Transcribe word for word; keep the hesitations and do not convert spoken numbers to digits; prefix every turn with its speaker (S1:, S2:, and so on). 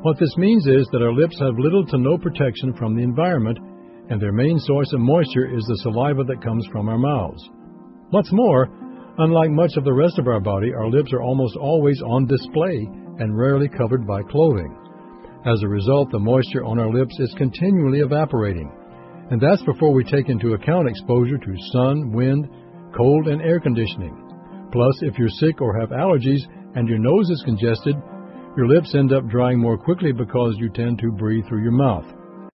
S1: What this means is that our lips have little to no protection from the environment, and their main source of moisture is the saliva that comes from our mouths. What's more, unlike much of the rest of our body, our lips are almost always on display and rarely covered by clothing. As a result, the moisture on our lips is continually evaporating, and that's before we take into account exposure to sun, wind, cold, and air conditioning. Plus, if you're sick or have allergies and your nose is congested, your lips end up drying more quickly because you tend to breathe through your mouth.